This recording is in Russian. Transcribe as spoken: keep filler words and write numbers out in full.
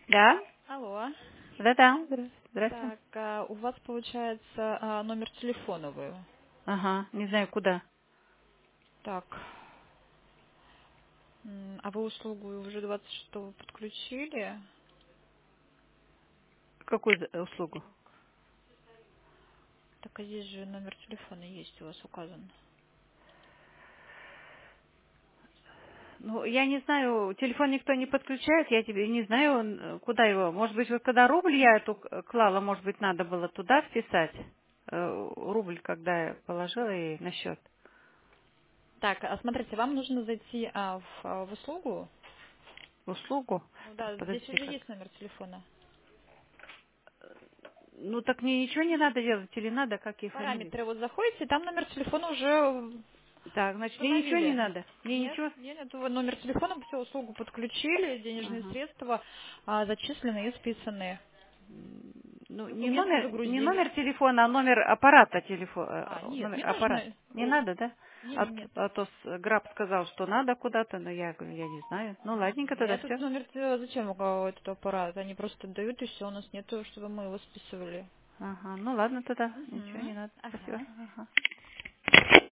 Да? Алло. Да-да. Здра- Здравствуйте. Так, а, у вас получается а, номер телефона вы. Ага, не знаю куда. Так. М, А вы услугу уже двадцать шестого подключили? Какую за- услугу? Так, а здесь же номер телефона есть у вас указан. Ну, я не знаю, телефон никто не подключает, я тебе не знаю, он, э, куда его. Может быть, вот когда рубль я эту к- клала, может быть, надо было туда вписать. Э, Рубль, когда я положила ей на счет. Так, а смотрите, вам нужно зайти а, в, а, в услугу. Услугу. Ну Так, да, здесь подождите, уже как. есть номер телефона. Ну, так мне ничего не надо делать или надо, как ей фамилия? Параметры, вот заходите, там номер телефона уже Так, значит, мне ничего не установили. надо. Мне Нет, ничего. нет, нет, вы номер телефона, все, услугу подключили, денежные Ага. средства а, зачислены и списаны. М, Ну, не Документы номер, не загрузили. номер телефона, а номер аппарата телефона. А, нет, Номер не аппарат. нужно. Не надо, да? Нет, А, нет, т- нет. а то с- Граб сказал, что надо куда-то, но я говорю, я не знаю. Ну, ладненько тогда Нет, этот все. номер телефона, зачем у кого этот аппарат? Они просто дают, и все, у нас нету, чтобы мы его списывали. Ага, ну ладно тогда, ничего Угу. не надо. Спасибо. Ага. Ага.